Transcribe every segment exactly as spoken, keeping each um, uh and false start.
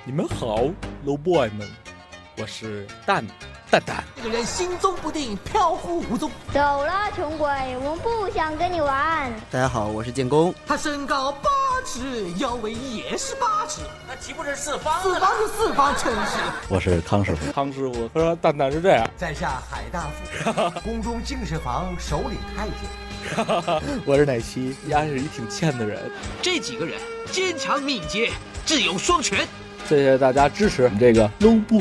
你们好 ，low boy 们，我是蛋蛋蛋。 这个人心踪不定，飘忽无踪。 走了，穷鬼，我们不想跟你玩。 大家好，我是建功。 他身高八尺，腰围也是八尺， 那岂不是四方？ 四方是四方程式。 我是康师傅。 康师傅，他说蛋蛋是这样， 在下海大富，宫中进士房首领太监。 我是奶昔，丫是一挺欠的人。 这几个人坚强敏捷，智勇双全。 谢谢大家支持我们这个 low boy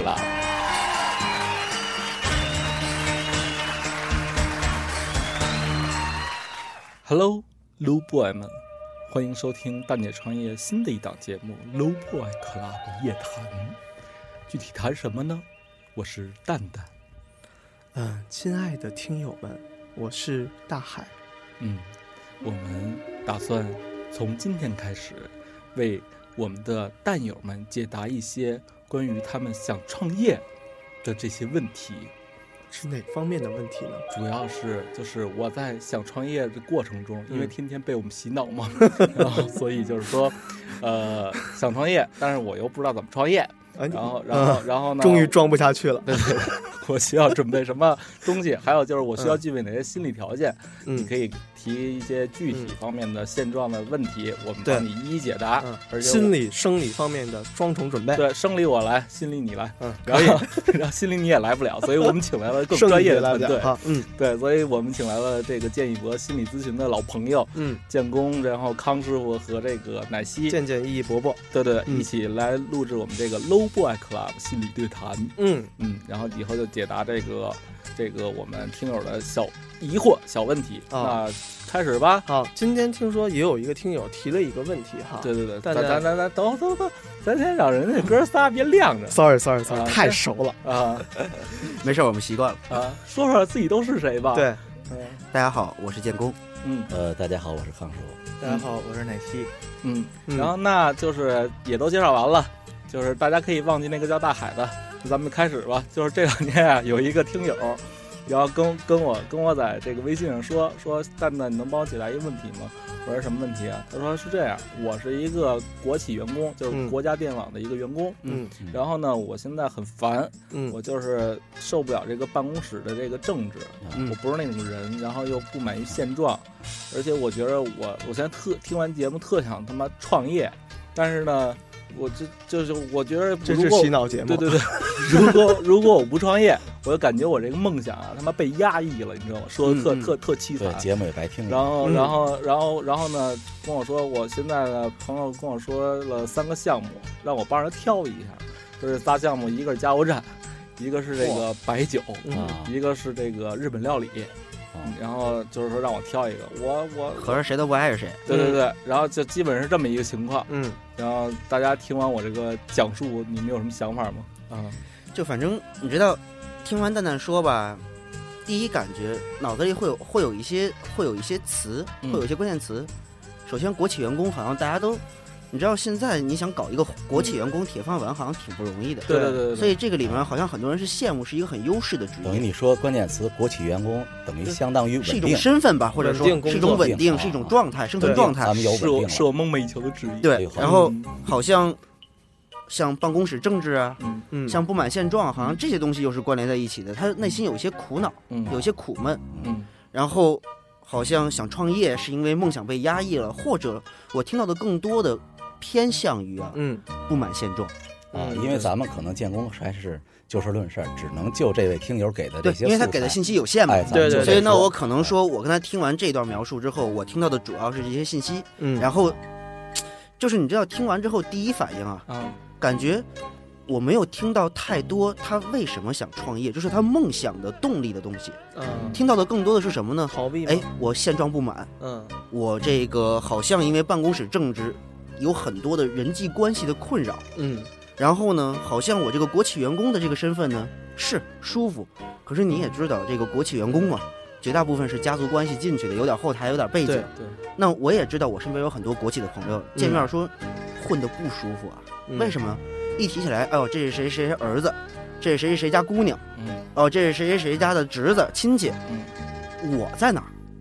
club。Hello low boy 们，欢迎收听蛋姐创业新的一档节目 low boy club 夜谈。具体谈什么呢？我是蛋蛋。 嗯、呃，亲爱的听友们，我是大海。 嗯，我们打算从今天开始为我们的蛋友们解答一些关于他们想创业的这些问题。 是哪方面的问题呢？ 主要是就是我在想创业的过程中，因为天天被我们洗脑嘛， 嗯、 然后所以就是说，呃，想创业，但是我又不知道怎么创业。然后，然后，然后呢？ 终于装不下去了。 对对，我需要准备什么东西？还有就是我需要具备哪些心理条件？ 嗯， 你可以提一些具体方面的现状的问题，嗯、我们帮你一一解答。 嗯， 而且心理、生理方面的双重准备。 对，生理我来，心理你来。 嗯， 可以。然后心理你也来不了，所以我们请来了更专业的团队。 啊，嗯， 对，所以我们请来了这个建议博心理咨询的老朋友， 嗯， 建功，然后康师傅和这个奶昔， 健健意意伯伯， 对对， 嗯、 一起来录制我们这个 low boy club。心理对谈， 嗯嗯，然后以后就解答这个这个我们听友的小疑惑、小问题。 啊、 那开始吧。 好，今天听说也有一个听友提了一个问题哈。 对对对， 咱咱咱咱等等等，咱先让人家哥仨别晾着。 Sorry Sorry Sorry，、 啊、 太熟了啊， 没事，我们习惯了啊。说说自己都是谁吧。 对， 嗯，大家好，我是建功。 嗯， 呃，大家好，我是康师傅。 大家好，我是奶昔。 嗯，嗯然后那就是也都介绍完了。就是大家可以忘记那个叫大海的，咱们开始吧。就是这两天啊，有一个听友，然后跟跟我跟我在这个微信上说说，蛋蛋，你能帮我解答一个问题吗？我说什么问题啊？他说是这样，我是一个国企员工，就是国家电网的一个员工， 嗯， 然后呢，我现在很烦， 嗯， 我就是受不了这个办公室的这个政治， 嗯， 我不是那种人，然后又不满于现状，而且我觉得我我现在特听完节目特想他妈创业，但是呢。我这就是我觉得这是洗脑节目， 对对对，如果如果我不创业，我就感觉我这个梦想啊他妈被压抑了，你知道吗？说的特、嗯、特特凄惨， 节目也白听了。 然后嗯、 然后然后然后呢，跟我说我现在的朋友跟我说了三个项目，让我帮着挑一下，就是仨项目，一个是加油站，一个是这个白酒， 嗯、 一个是这个日本料理。嗯、然后就是说让我挑一个，我我合着谁都不爱着谁。 对对对，然后就基本是这么一个情况。 嗯， 然后大家听完我这个讲述，你们有什么想法吗？啊， 就反正你知道，听完蛋蛋说吧，第一感觉脑子里会有会有一些会有一些词，会有一些关键词。嗯、首先，国企员工好像大家都。你知道现在你想搞一个国企员工铁饭碗，好像挺不容易的。 对对 对, 对。 所以这个里面好像很多人是羡慕，是一个很优势的职业。 等于你说关键词，国企员工等于相当于稳定， 是一种身份吧，或者说是一种稳定，是一种状态，生存状态。 咱们有稳定了， 是我梦寐以求的职业。 对，然后好像像办公室政治啊， 嗯嗯， 像不满现状，好像这些东西又是关联在一起的。他内心有一些苦恼， 嗯， 有些苦闷， 嗯， 然后好像想创业是因为梦想被压抑了，或者我听到的更多的。偏向于啊， 嗯， 不满现状啊，因为咱们可能建功还是就事论事，只能就这位听友给的这些， 因为他给的信息有限嘛， 哎、 对对， 所以那我可能说，我跟他听完这段描述之后，我听到的主要是这些信息， 嗯， 然后就是你知道，听完之后第一反应啊， 啊， 感觉我没有听到太多他为什么想创业，就是他梦想的动力的东西， 嗯， 听到的更多的是什么呢？ 逃避， 哎，我现状不满， 嗯， 我这个好像因为办公室政治。有很多的人际关系的困扰， 嗯， 然后呢，好像我这个国企员工的这个身份呢是舒服，可是你也知道，这个国企员工嘛，绝大部分是家族关系进去的，有点后台，有点背景。 对对。 那我也知道，我身边有很多国企的朋友，见面说、嗯、混得不舒服啊， 嗯、 为什么？一提起来，哎呦，这是谁谁谁儿子，这是谁谁谁家姑娘， 嗯， 哦，这是谁谁谁家的侄子亲戚， 嗯， 我在哪儿？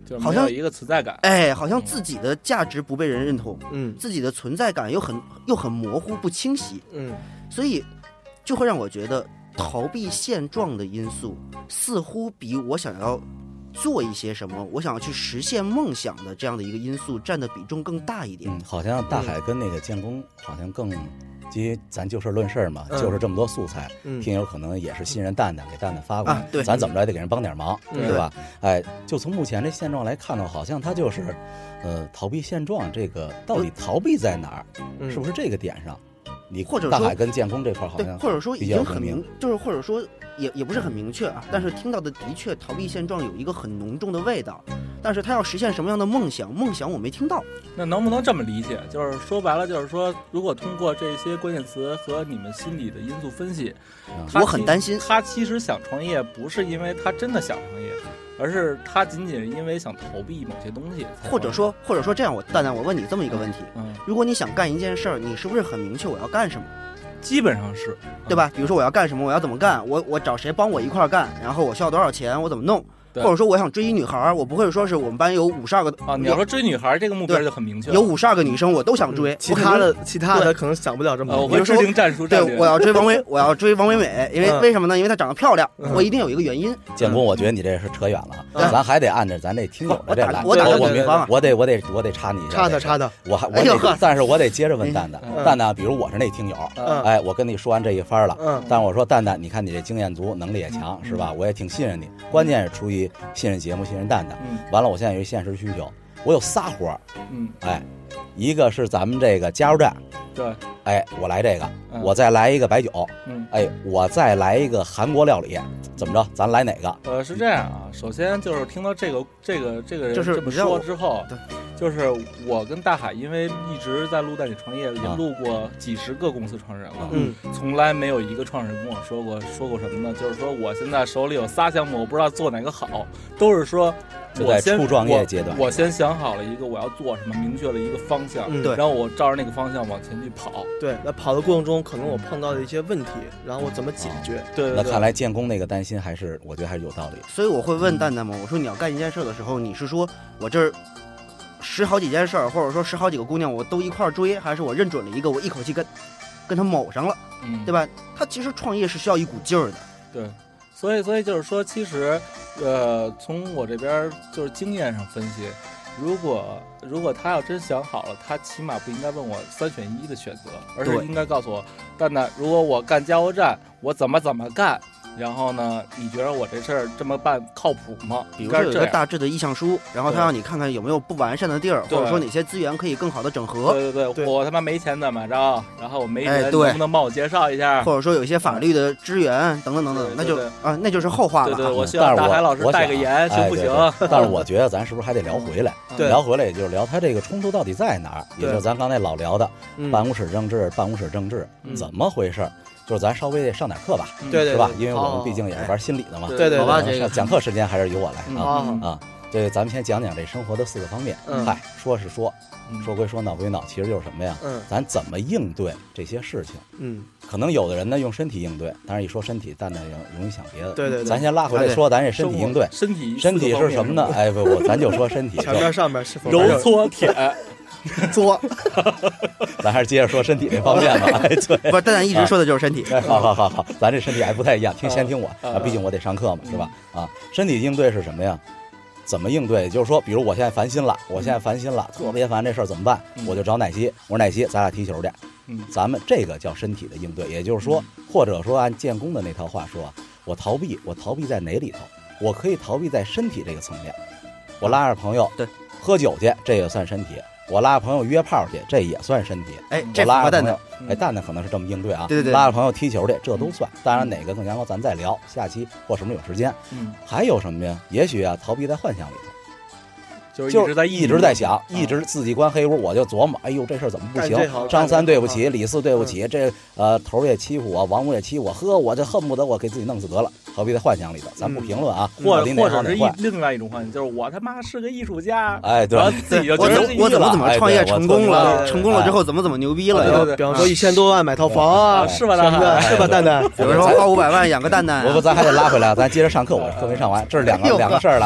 就是没有一个存在感。 哎，好像自己的价值不被人认同， 嗯自己的存在感又很又很模糊不清晰， 嗯， 所以就会让我觉得逃避现状的因素似乎比我想要做一些什么，我想要去实现梦想的这样的一个因素占的比重更大一点。 嗯，好像大海跟那个建工好像更。基于咱就事论事嘛， 嗯、 就是这么多素材， 嗯、 听友可能也是信任蛋蛋，给蛋蛋发过来， 啊、对， 咱怎么着也得给人帮点忙， 嗯、 对吧？哎，就从目前这现状来看呢，好像他就是，呃，逃避现状，这个到底逃避在哪儿？ 嗯、 是不是这个点上？你或者大海跟建工这块好像或者说已经很明，就是或者说也也不是很明确啊，但是听到的的确逃避现状有一个很浓重的味道，但是他要实现什么样的梦想，梦想我没听到。 那能不能这么理解？就是说白了，就是说，如果通过这些关键词和你们心理的因素分析， 我很担心他其实想创业，不是因为他真的想创业。而是他仅仅是因为想逃避某些东西， 或者说，或者说这样，我蛋蛋，我问你这么一个问题： 嗯， 如果你想干一件事儿，你是不是很明确我要干什么？ 基本上是， 对吧？比如说我要干什么，我要怎么干，我我找谁帮我一块儿干，然后我需要多少钱，我怎么弄？或者说我想追一女孩，我不会说是我们班有五十二个啊，你要说追女孩这个目标就很明确， 有五十二个女生我都想追， 嗯、其他的其他的可能想不了这么多。 我会制定战术战略。对，我要追王唯，我要追王唯美，因为、嗯、为什么呢？因为她长得漂亮， 嗯、 我一定有一个原因。 建工，我觉得你这是扯远了， 嗯、 咱还得按着咱这听友的这来。 我打我比方， 我得我得我得插你一下， 插的插的， 我还我得，但是我得接着问蛋蛋， 嗯、 蛋蛋，比如我是那听友， 嗯、 哎，我跟你说完这一番了， 嗯， 但我说蛋蛋，你看你这经验足，能力也强，是吧？我也挺信任你，关键是出于信任节目。信任蛋蛋， 嗯， 完了，我现在有一现实需求，我有仨活儿， 嗯， 哎，一个是咱们这个加油站， 对， 哎，我来这个， 嗯、 我再来一个白酒， 嗯， 哎，我再来一个韩国料理，怎么着？咱来哪个？ 呃，是这样啊，首先就是听到这个这个这个人就是这么说之后，就是我跟大海，因为一直在录带你创业，也录过几十个公司创始人了， 嗯， 从来没有一个创始人跟我说过说过什么呢？就是说我现在手里有仨项目，我不知道做哪个好，都是说我先初创业阶段我，我先想好了一个我要做什么，明确了一个方向， 嗯， 对， 然后我照着那个方向往前去跑。 对，那跑的过程中，可能我碰到的一些问题，然后我怎么解决？ 啊、对, 对, 那对， 看来建工那个担心还是，我觉得还是有道理。 所以我会问蛋蛋嘛，我说你要干一件事的时候，你是说我这儿十好几件事儿，或者说十好几个姑娘我都一块儿追，还是我认准了一个，我一口气跟跟他卯上了， 嗯， 对吧？他其实创业是需要一股劲儿的， 对。所以，所以就是说，其实，呃，从我这边就是经验上分析，如果如果他要真想好了，他起码不应该问我三选一的选择，而是应该告诉我，蛋蛋，如果我干加油站，我怎么怎么干。然后呢？你觉得我这事儿这么办靠谱吗？ 比如说有一个大致的意向书，然后他让你看看有没有不完善的地儿，或者说哪些资源可以更好的整合。 对对 对, 对，我他妈没钱怎么着？然后我没人， 哎、 能不能帮我介绍一下？ 或者说有一些法律的支援等等等等，那就啊，那就是后话了。 对对，我希望大海老师带个言，行不行？ 哎、对对但是我觉得咱是不是还得聊回来？ 对， 聊回来也就是聊他这个冲突到底在哪儿，也就是咱刚才老聊的办公室政治，办公室政治、 嗯、 怎么回事？就是咱稍微得上点课吧， 对对， 是吧？因为我们毕竟也是玩心理的嘛。 对对， 好吧，这个讲课时间还是由我来啊嗯、 啊。这咱们先讲讲这生活的四个方面。 嗯， 嗨，说是说，说归说，闹归闹，其实就是什么呀？ 嗯， 咱怎么应对这些事情？ 嗯， 可能有的人呢用身体应对，但是一说身体，蛋蛋容易想别的。 对对对， 咱先拉回来说，咱这身体应对， 身体身体是什么呢？哎不不，咱就说身体。 前面上面是否揉搓舔？ 作， 咱还是接着说身体这方面吧。哎，对， 不是，蛋蛋一直说的就是身体。 哎，好好好好，咱这身体还不太一样，听先听我啊，毕竟我得上课嘛，是吧？啊，身体应对是什么呀？怎么应对？就是说，比如我现在烦心了，我现在烦心了，特别烦，这事儿怎么办？我就找奶昔，我说奶昔，咱俩踢球去。 嗯， 咱们这个叫身体的应对，也就是说，或者说按建工的那套话说，我逃避，我逃避在哪里头？我可以逃避在身体这个层面，我拉着朋友对喝酒去，这也算身体。我拉着朋友约炮去，这也算身体。 哎，这拉着蛋蛋， 哎，蛋蛋可能是这么应对啊。 对对对， 拉着朋友踢球去，这都算。当然，哪个更阳光，咱再聊。下期或什么有时间。 嗯， 还有什么呀？也许啊，逃避在幻想里头。 就是一直在一直在想，一直自己关黑屋，我就琢磨，哎呦，这事儿怎么不行？张三对不起，李四对不起，这呃头也欺负我，王五也欺负我，呵，我这恨不得我给自己弄死得了。逃避在幻想里头，咱不评论啊， 或者或者是一另外一种幻想，就是我他妈是个艺术家， 哎，对， 自己就觉得我怎么怎么创业成功了，成功了之后怎么怎么牛逼了， 对对对， 比方说一千多万买套房啊， 是吧？蛋蛋， 是吧？蛋蛋， 比如说花五百万养个蛋蛋， 不不，咱还得拉回来，咱接着上课，我课没上完，这是两个两个事儿了啊。第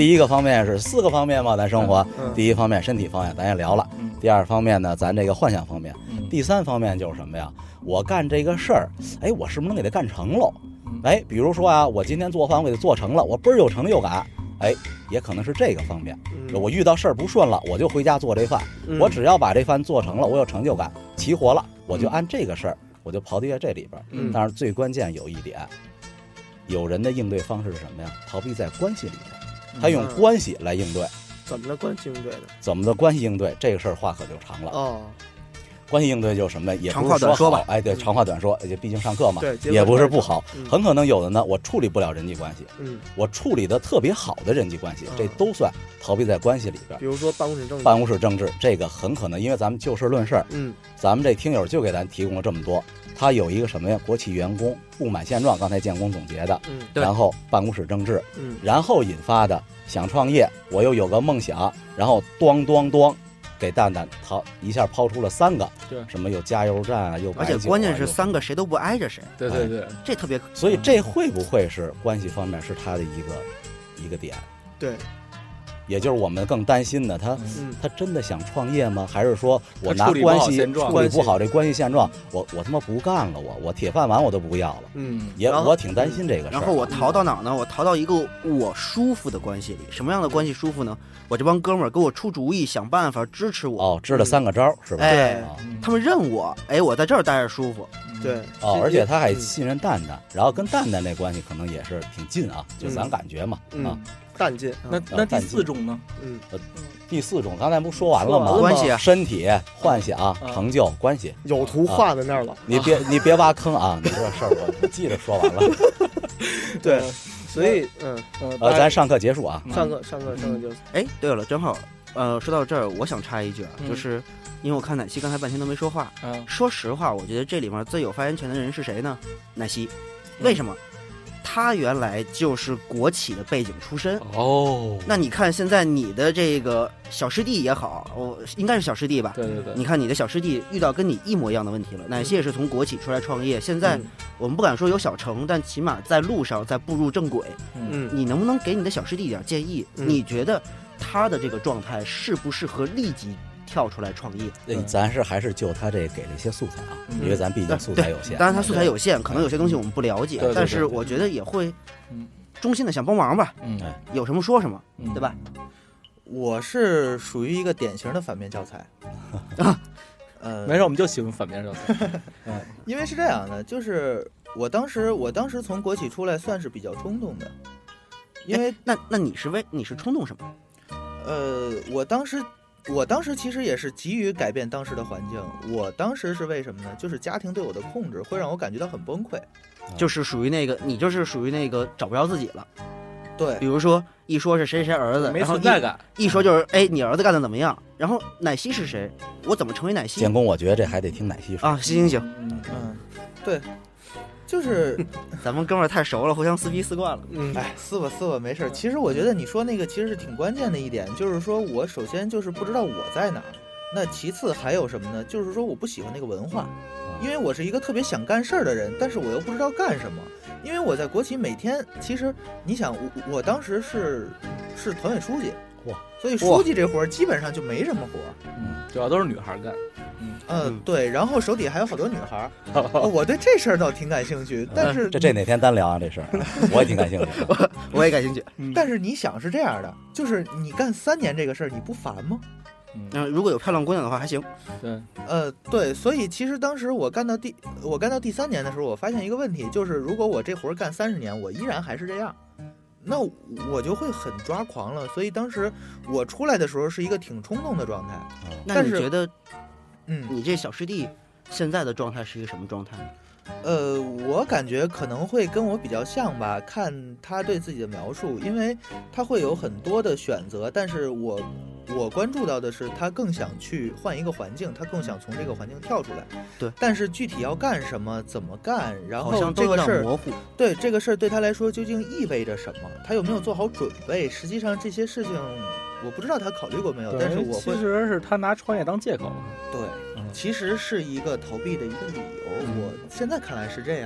第一个方面是四个方面嘛，咱生活。 嗯、 第一方面身体方面咱也聊了， 嗯、 第二方面呢，咱这个幻想方面， 嗯、 第三方面就是什么呀？我干这个事儿，哎，我是不是能给它干成喽？哎，比如说啊，我今天做饭我给它做成了，我倍儿有成就感。哎，也可能是这个方面。 嗯、 我遇到事儿不顺了，我就回家做这饭。嗯、我只要把这饭做成了，我有成就感，齐活了，我就按这个事儿，我就刨地在这里边。 嗯、 但是最关键有一点，有人的应对方式是什么呀？逃避在关系里边，他用关系来应对。 嗯、怎么的关系应对的？ 怎么的关系应对？这个事儿话可就长了。 哦。 关系应对就是什么？也长话短说吧。 哎，对，长话短说，毕竟上课嘛， 对， 也不是不好。 嗯、 很可能有的呢，我处理不了人际关系， 嗯， 我处理的特别好的人际关系，嗯、这都算逃避在关系里边。 比如说办公室政治， 办公室政治这个很可能，因为咱们就事论事， 嗯， 咱们这听友就给咱提供了这么多。他有一个什么呀？国企员工不满现状，刚才建工总结的， 嗯， 然后办公室政治， 嗯， 然后引发的想创业，我又有个梦想，然后咣咣咣。给蛋蛋掏一下抛出了三个， 对， 什么又加油站啊，又而且关键是三个谁都不挨着谁， 对对对， 这特别， 所以这会不会是关系方面是他的一个一个点？ 对， 也就是我们更担心的，他、 嗯、 他真的想创业吗？还是说我拿关系处理不好这关系现状，我我他妈不干了，我我铁饭碗我都不要了。 嗯， 也我挺担心这个事儿。 然后我逃到哪儿呢？我逃到一个我舒服的关系里。什么样的关系舒服呢？我这帮哥们儿给我出主意，想办法支持我。 哦，支了三个招、嗯、是吧？ 哎， 哦、 他们认我，哎，我在这儿待着舒服。 对， 哦，而且他还信任蛋蛋，然后跟蛋蛋这关系可能也是挺近啊，就咱感觉嘛， 嗯、 啊， 蛋近。 那那第四种呢？ 嗯， 呃，第四种刚才不说完了吗？ 关系啊， 身体、幻想、 嗯、 成就、关系， 有图画在那儿了。 啊、你别你别挖坑啊！你这事儿我记着说完了。 对，所以嗯呃，咱上课结束啊， 上课上课上课就。 哎，对了，正好，呃，说到这儿，我想插一句啊， 嗯、 就是因为我看奶昔刚才半天都没说话。 嗯， 说实话，我觉得这里面最有发言权的人是谁呢？奶昔，为什么？嗯、他原来就是国企的背景出身哦。 那你看现在你的这个小师弟也好，我应该是小师弟吧？ 对对对。 你看你的小师弟遇到跟你一模一样的问题了，奶昔也是从国企出来创业，现在我们不敢说有小成，但起码在路上在步入正轨。 嗯， 你能不能给你的小师弟一点建议？ 嗯、 你觉得他的这个状态适不适合立即跳出来创业？ 嗯、咱是还是就他这给了一些素材啊， 嗯、 因为咱毕竟素材有限。 当然他素材有限，可能有些东西我们不了解， 嗯、 但是我觉得也会衷心的想帮忙吧。 嗯， 有什么说什么， 嗯、 对吧？ 我是属于一个典型的反面教材。呃， 没事，我们就喜欢反面教材。 嗯，因为是这样的，就是我当时我当时从国企出来算是比较冲动的，因为那那你是为你是冲动什么？ 呃，我当时。我当时其实也是急于改变当时的环境，我当时是为什么呢？就是家庭对我的控制会让我感觉到很崩溃， 就是属于那个你就是属于那个找不着自己了。 对， 比如说一说是谁谁儿子， 没存在感； 一说就是哎你儿子干的怎么样，然后奶昔是谁？我怎么成为奶昔？ 建功，我觉得这还得听奶昔说啊。行行行， 嗯嗯，对。就是咱们哥们儿太熟了，互相撕逼撕惯了。 嗯，哎，撕吧撕吧，没事。其实我觉得你说那个其实是挺关键的一点，就是说我首先就是不知道我在哪儿，那其次还有什么呢？就是说我不喜欢那个文化，因为我是一个特别想干事儿的人，但是我又不知道干什么。因为我在国企每天，其实你想，我我当时是是团委书记， 哇， 所以书记这活儿基本上就没什么活儿， 嗯，主要都是女孩干。 嗯呃对，然后手底下还有好多女孩儿，哦，我对这事儿倒挺感兴趣，但是这这哪天单聊啊这事儿，我也挺感兴趣我我也感兴趣。 但是你想是这样的，就是你干三年这个事儿，你不烦吗？ 嗯、呃，如果有漂亮姑娘的话还行。 对， 呃对，所以其实当时我干到第我干到第三年的时候，我发现一个问题，就是如果我这活儿干三十年，我依然还是这样，那我就会很抓狂了。所以当时我出来的时候是一个挺冲动的状态。 嗯、 那你觉得？ 嗯， 你这小师弟现在的状态是一个什么状态？ 呃，我感觉可能会跟我比较像吧，看他对自己的描述，因为他会有很多的选择，但是我我关注到的是他更想去换一个环境，他更想从这个环境跳出来。 对， 但是具体要干什么，怎么干，然后好像这个事儿模糊。 对，这个事儿对他来说究竟意味着什么？他有没有做好准备？实际上这些事情。我不知道他考虑过没有，但是我会。 其实是他拿创业当借口。 对，嗯、其实是一个逃避的一个理由。嗯、我现在看来是这样的。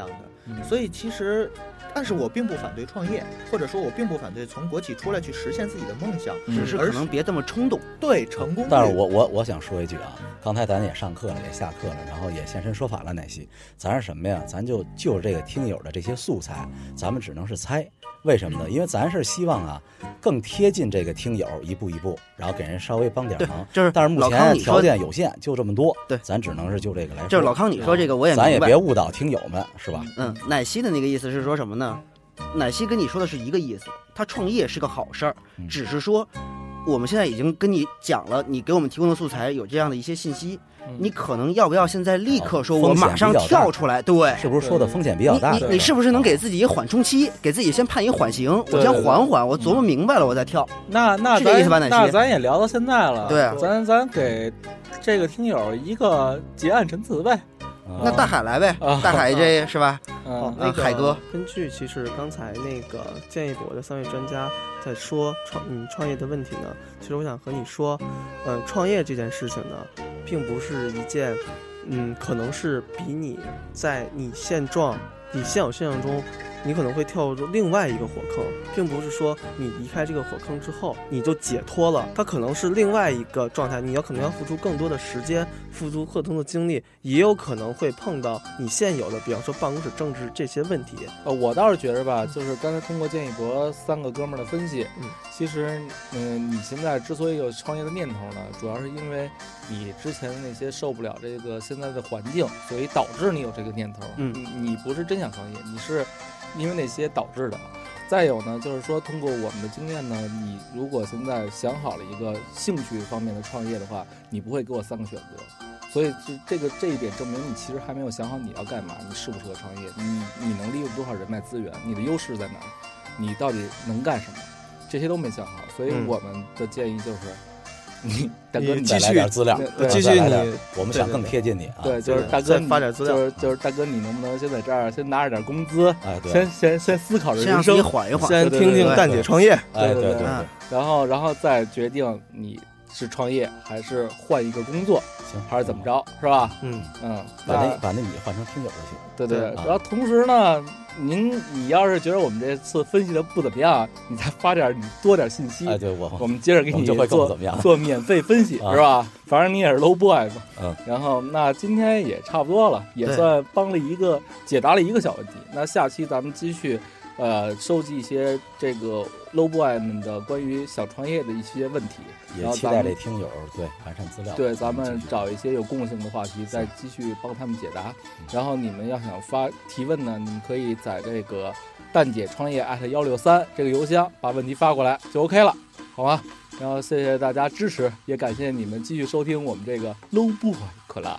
嗯、 所以其实。但是我并不反对创业，或者说我并不反对从国企出来去实现自己的梦想， 只是可能别这么冲动。 对，成功。 但是我我我想说一句啊，刚才咱也上课了，也下课了，然后也现身说法了，奶昔，咱是什么呀？咱就就这个听友的这些素材，咱们只能是猜。为什么呢？因为咱是希望啊，更贴近这个听友，一步一步，然后给人稍微帮点忙。 就是， 但是目前条件有限，就这么多。 对， 咱只能是就这个来说。 就是老康你说这个，我也明白。 咱也别误导听友们，是吧？ 嗯，奶昔的那个意思是说什么呢？奶昔跟你说的是一个意思，他创业是个好事儿， 嗯、 只是说我们现在已经跟你讲了，你给我们提供的素材有这样的一些信息。你可能要不要现在立刻说，我马上跳出来？对， 是不是说的风险比较大？ 你你你是不是能给自己一个缓冲期，给自己先判一缓刑？我先缓缓，我琢磨明白了，我再跳。 那那是这意思吧？奶昔， 那咱也聊到现在了， 对啊， 咱咱给这个听友一个结案陈词呗。 那大海来呗，大海这是吧？ 嗯， 那海哥， 根据其实刚才那个建议博的三位专家在说创嗯创业的问题呢，其实我想和你说，呃，创业这件事情呢，并不是一件，嗯，可能是比你在你现状、你现有现象中，你可能会跳入另外一个火坑，并不是说你离开这个火坑之后你就解脱了，它可能是另外一个状态，你要可能要付出更多的时间，付出更多的精力，也有可能会碰到你现有的，比方说办公室政治这些问题。 呃，我倒是觉得吧，就是刚才通过建议博三个哥们儿的分析， 嗯， 其实，嗯、呃，你现在之所以有创业的念头呢，主要是因为你之前的那些受不了这个现在的环境，所以导致你有这个念头。 嗯， 你你不是真想创业，你是因为那些导致的。再有呢，就是说通过我们的经验呢，你如果现在想好了一个兴趣方面的创业的话，你不会给我三个选择。所以这个这一点证明你其实还没有想好你要干嘛，你适不适合创业，你你能利用多少人脉资源，你的优势在哪，你到底能干什么，这些都没想好。所以我们的建议就是，嗯、你大哥你再来点资料， 继续你， 我们想更贴近你啊。 对，就是大哥发点资料， 就是就是大哥，你能不能先在这儿先拿着点工资， 哎，对， 先先先思考人生， 先缓一缓， 先听听蛋姐创业， 哎，对对对， 然后然后再决定你是创业还是换一个工作， 行， 还是怎么着，是吧？ 嗯嗯， 把那把那米换成听友就行。 对对，然后同时呢，您你要是觉得我们这次分析的不怎么样，你再发点你多点信息， 哎，对我我们接着给你就会做怎么样做免费分析，是吧？反正你也是 low boy 嘛， 嗯。 然后那今天也差不多了，也算帮了一个解答了一个小问题。那下期咱们继续。呃，收集一些这个 low boy 们的关于想创业的一些问题， 也期待这听友对完善资料。 对，咱们找一些有共性的话题，再继续帮他们解答。然后你们要想发提问呢，你们可以在这个蛋姐创业 at 一六三这个邮箱把问题发过来就 OK 了，好吗？然后谢谢大家支持，也感谢你们继续收听我们这个 low boy club。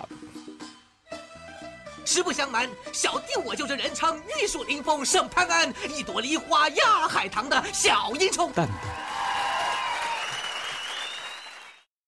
实不相瞒，小弟我就是人称玉树临风胜潘安，一朵梨花压海棠的小英雄。 蛋蛋